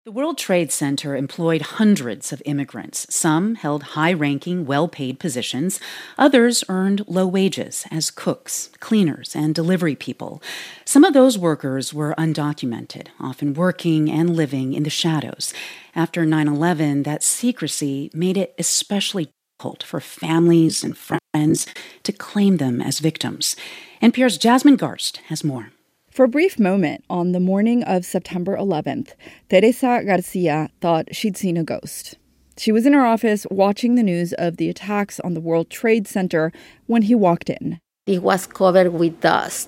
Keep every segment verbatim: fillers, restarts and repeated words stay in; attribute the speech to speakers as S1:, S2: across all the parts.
S1: The World Trade Center employed hundreds of immigrants. Some held high-ranking, well-paid positions. Others earned low wages as cooks, cleaners, and delivery people. Some of those workers were undocumented, often working and living in the shadows. After nine eleven, that secrecy made it especially difficult for families and friends to claim them as victims. N P R's Jasmine Garsd has more.
S2: For a brief moment on the morning of September eleventh, Teresa Garcia thought she'd seen a ghost. She was in her office watching the news of the attacks on the World Trade Center when he walked in.
S3: It was covered with dust,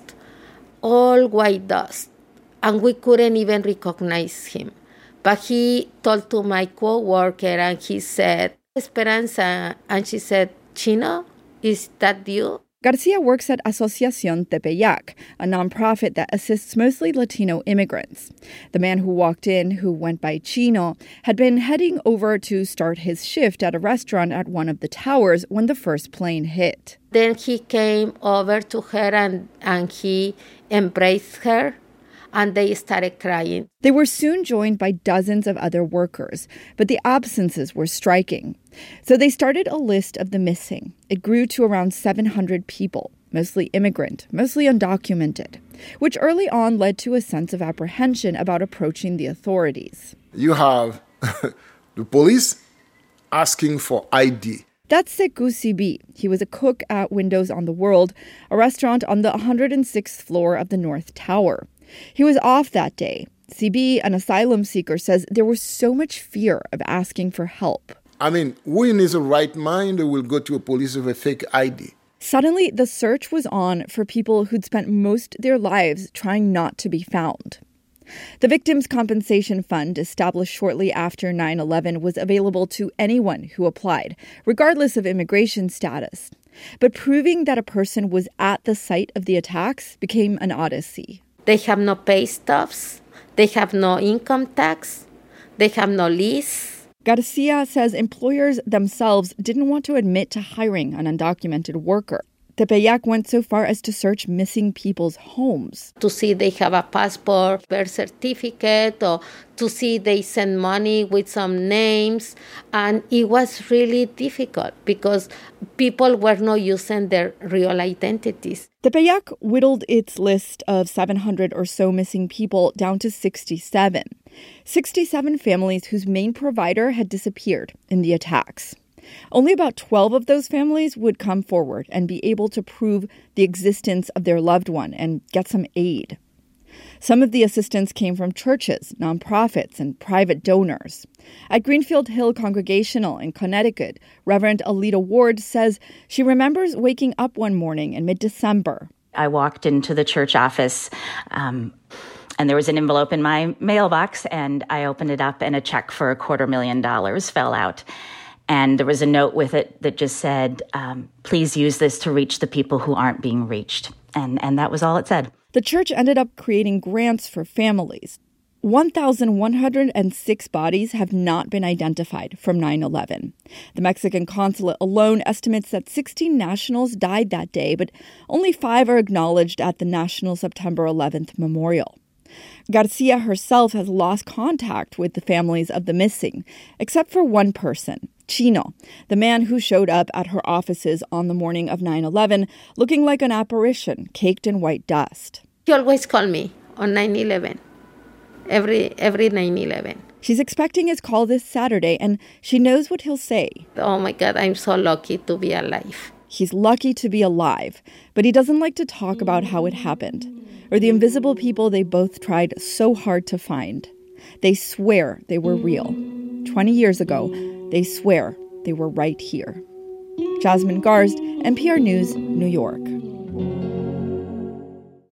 S3: all white dust, and we couldn't even recognize him. But he told to my co-worker and he said, Esperanza, and she said, Chino, is that you?
S2: Garcia works at Asociación Tepeyac, a nonprofit that assists mostly Latino immigrants. The man who walked in, who went by Chino, had been heading over to start his shift at a restaurant at one of the towers when the first plane hit.
S3: Then he came over to her and, and he embraced her, and they started crying.
S2: They were soon joined by dozens of other workers, but the absences were striking. So they started a list of the missing. It grew to around seven hundred people, mostly immigrant, mostly undocumented, which early on led to a sense of apprehension about approaching the authorities.
S4: You have the police asking for I D.
S2: That's Sekou Sibi. He was a cook at Windows on the World, a restaurant on the one hundred sixth floor of the North Tower. He was off that day. Sibi, an asylum seeker, says there was so much fear of asking for help.
S4: I mean, who in his right mind will go to a police with a fake I D?
S2: Suddenly, the search was on for people who'd spent most of their lives trying not to be found. The Victims' Compensation Fund, established shortly after nine eleven, was available to anyone who applied, regardless of immigration status. But proving that a person was at the site of the attacks became an odyssey.
S3: They have no pay stubs. They have no income tax. They have no lease.
S2: Garcia says employers themselves didn't want to admit to hiring an undocumented worker. Tepeyac went so far as to search missing people's homes.
S3: To see they have a passport, birth certificate, or to see they send money with some names. And it was really difficult because people were not using their real identities.
S2: Tepeyac whittled its list of seven hundred or so missing people down to sixty-seven. sixty-seven families whose main provider had disappeared in the attacks. Only about twelve of those families would come forward and be able to prove the existence of their loved one and get some aid. Some of the assistance came from churches, nonprofits, and private donors. At Greenfield Hill Congregational in Connecticut, Reverend Alita Ward says she remembers waking up one morning in mid-December.
S5: I walked into the church office, um, and there was an envelope in my mailbox, and I opened it up, and a check for a quarter million dollars fell out. And there was a note with it that just said, um, please use this to reach the people who aren't being reached. And, and that was all it said.
S2: The church ended up creating grants for families. one thousand one hundred six bodies have not been identified from nine eleven. The Mexican consulate alone estimates that sixteen nationals died that day, but only five are acknowledged at the National September eleventh Memorial. Garcia herself has lost contact with the families of the missing, except for one person, Chino, the man who showed up at her offices on the morning of nine eleven, looking like an apparition caked in white dust.
S3: He always called me on nine eleven, every every nine eleven.
S2: She's expecting his call this Saturday, and she knows what he'll say.
S3: Oh my God, I'm so lucky to be alive.
S2: He's lucky to be alive, but he doesn't like to talk about how it happened, or the invisible people they both tried so hard to find. They swear they were real. Twenty years ago, they swear they were right here. Jasmine Garsd, N P R News, New York.